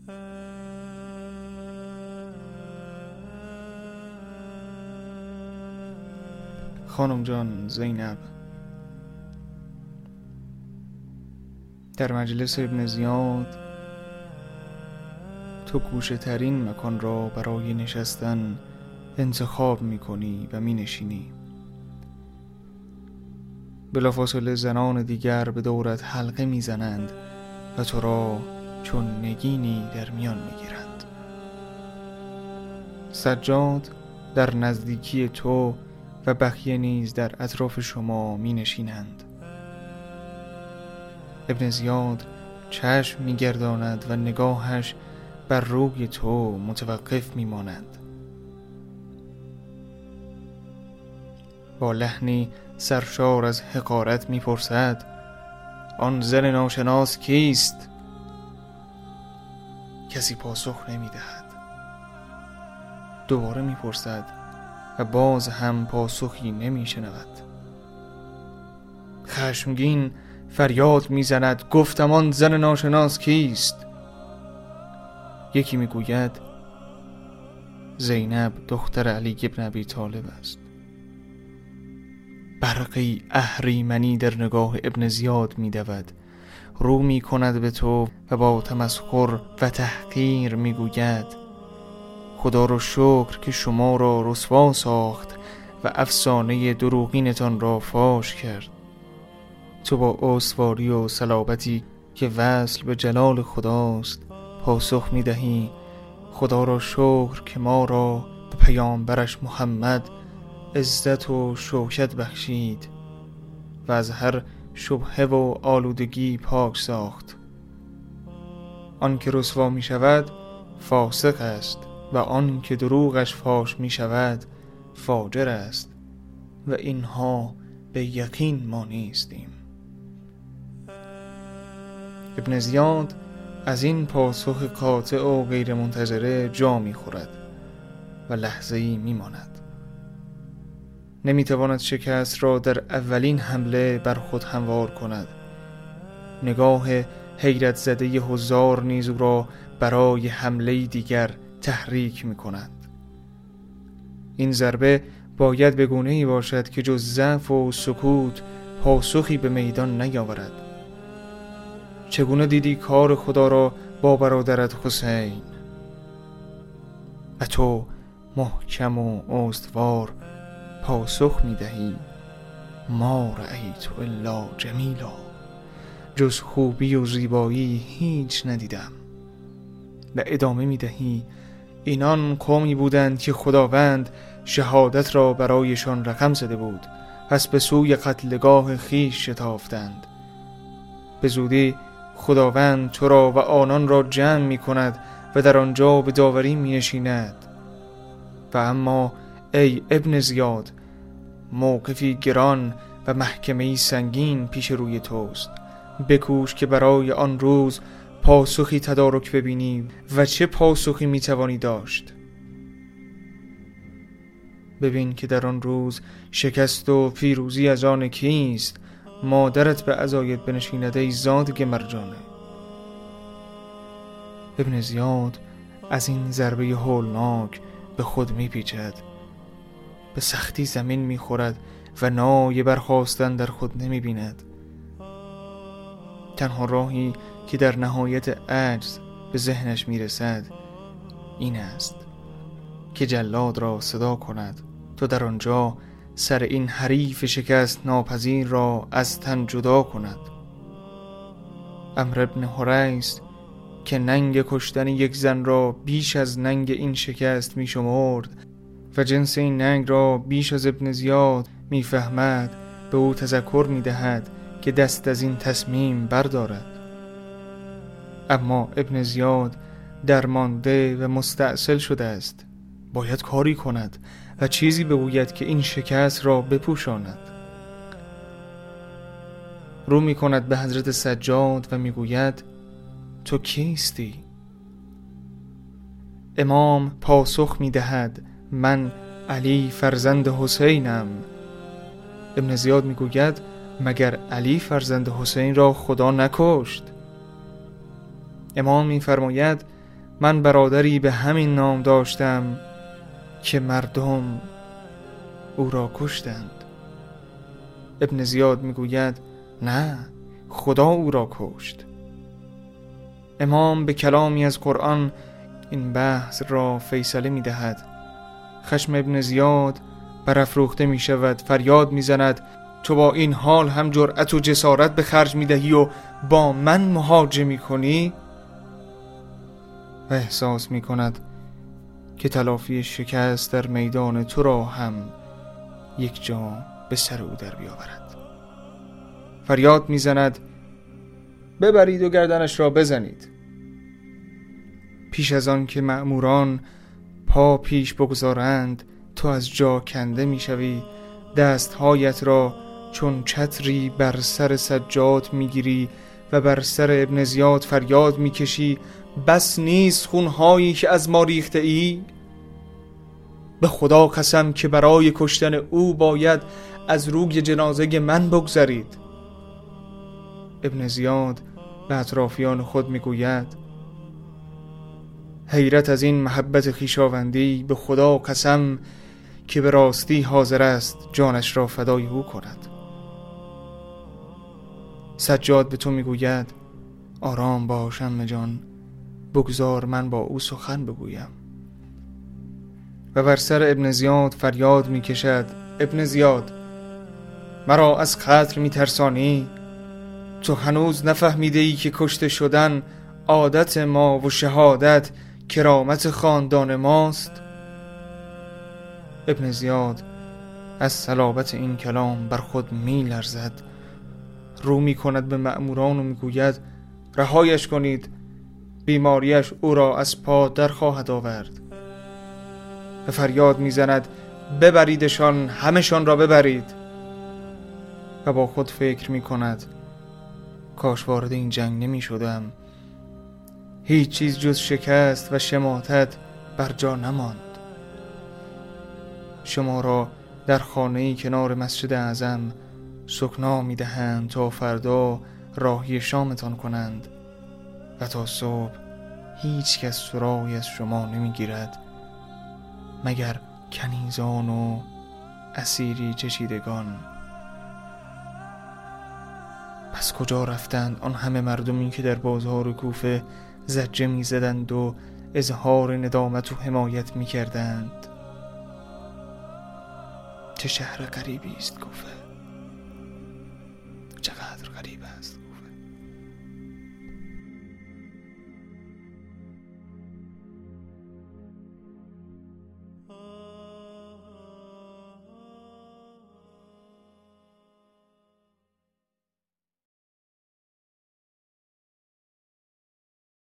خانم جان زینب، در مجلس ابن زیاد تو گوشه ترین مکان را برای نشستن انتخاب می‌کنی و می‌نشینی. بلافاصله زنان دیگر به دورت حلقه می‌زنند و تو را چون نگینی در میان می‌گیرند. سجاد در نزدیکی تو و بقیه نیز در اطراف شما می‌نشینند. ابن زیاد چشم می‌گرداند و نگاهش بر روی تو متوقف می‌ماند. با لحنی سرشار از حقارت می‌پرسد: آن زن ناشناس کیست؟ کسی پاسخ نمی‌دهد. دوباره می‌پرسد و باز هم پاسخی نمی‌شنود. خشمگین فریاد می‌زند: گفتم آن زن ناشناس کیست؟ یکی می‌گوید زینب دختر علی ابن ابی طالب است. برقی اهریمنی در نگاه ابن زیاد می‌دود، رو می‌کند به تو و با تمسخر و تحقیر می‌گوید: خدا را شکر که شما را رسوا ساخت و افسانه دروغینتان را فاش کرد. تو با استواری و صلابتی که وصل به جلال خداست پاسخ می‌دهی: خدا را شکر که ما را به پیامبرش محمد عزت و شوکت بخشید و از هر شبهه و آلودگی پاک ساخت. آن که رسوا می شود فاسق است و آن که دروغش فاش می شود فاجر است و اینها به یقین ما نیستیم. ابن زیاد از این پاسخ قاطع و غیر منتظره جا می خورد و لحظه‌ای می ماند. نمی تواند شکست را در اولین حمله بر خود هموار کند. نگاه حیرت زده حضار نیز او را برای حمله دیگر تحریک می کند. این ضربه باید به گونه‌ای باشد که جز ضعف و سکوت پاسخی به میدان نیاورد. چگونه دیدی کار خدا را با برادرت حسین؟ و تو محکم و استوار پاسخ می دهی: ما رأیت الا جمیلا، جز خوبی و زیبایی هیچ ندیدم. و ادامه می دهی: اینان قومی بودند که خداوند شهادت را برایشان رقم زده بود، پس به سوی قتلگاه خیش شتافتند. به زودی خداوند تو را و آنان را جمع می کند و در آنجا به داوری می نشیند. و اما ای ابن زیاد، موقفی گران و محکمه‌ای سنگین پیش روی توست. بکوش که برای آن روز پاسخی تدارک ببینی و چه پاسخی میتوانی داشت. ببین که در آن روز شکست و پیروزی از آن کیست؟ مادرت به عزایت بنشیند ای زادگ مرجانه. ابن زیاد از این ضربه هولناک به خود میپیچد، به سختی زمین میخورد و نای برخاستن در خود نمیبیند. تنها راهی که در نهایت عجز به ذهنش میرسد این است که جلاد را صدا کند تا در آنجا سر این حریف شکست ناپذیر را از تن جدا کند. عمرو بن حریث که ننگ کشتن یک زن را بیش از ننگ این شکست می شمرد و جنس این ننگ را بیش از ابن زیاد می فهمد، به او تذکر می دهد که دست از این تصمیم بردارد. اما ابن زیاد درمانده و مستعسل شده است. باید کاری کند و چیزی بگوید که این شکست را بپوشاند. رو می کند به حضرت سجاد و می گوید: تو کیستی؟ امام پاسخ می دهد: من علی فرزند حسینم. ابن زیاد می گوید: مگر علی فرزند حسین را خدا نکشت؟ امام می فرماید: من برادری به همین نام داشتم که مردم او را کشتند. ابن زیاد میگوید نه، خدا او را کشت. امام به کلامی از قرآن این بحث را فیصله می دهد. خشم ابن زیاد برافروخته می شود، فریاد می زند تو با این حال هم جرأت و جسارت به خرج می دهی و با من مهاجه می کنی؟ و احساس می کند که تلافی شکست در میدان تو را هم یک جا به سر او در بیاورد. فریاد می زند ببرید و گردنش را بزنید. پیش از آن که مأموران پا پیش بگذارند تو از جا کنده می شوی، دستهایت را چون چتری بر سر سجاد می گیری و بر سر ابن زیاد فریاد می کشی بس نیست خونهایی که از ما ریخته ای؟ به خدا قسم که برای کشتن او باید از روی جنازه من بگذرید. ابن زیاد به اطرافیان خود می گوید حیرت از این محبت خویشاوندی، به خدا قسم که به راستی حاضر است جانش را فدای او کند. سجاد به تو می گوید آرام باش عمه جان، بگذار من با او سخن بگویم. و بر سر ابن زیاد فریاد می کشد ابن زیاد مرا از قتل می ترسانی؟ تو هنوز نفهمیده ای که کشته شدن عادت ما و شهادت کرامت خاندان ماست؟ ابن زیاد از صلابت این کلام بر خود می لرزد، رو می کند به مأموران و می گوید رهایش کنید، بیماریش او را از پا در خواهد آورد. و فریاد می زند ببریدشان، همشان را ببرید. و با خود فکر می کند کاش وارد این جنگ نمی شدم، هیچ چیز جز شکست و شماتت بر جا نماند. شما را در خانه‌ای کنار مسجد اعظم سکنا می دهند تا فردا راهی شامتان کنند و تا صبح هیچ کس سراغی از شما نمی گیرد مگر کنیزان و اسیری چشیدگان. پس کجا رفتند آن همه مردمی که در بازار کوفه زجه می زدند و اظهار ندامت و حمایت می کردند؟ چه شهر غریبی است کوفه، چقدر غریب است.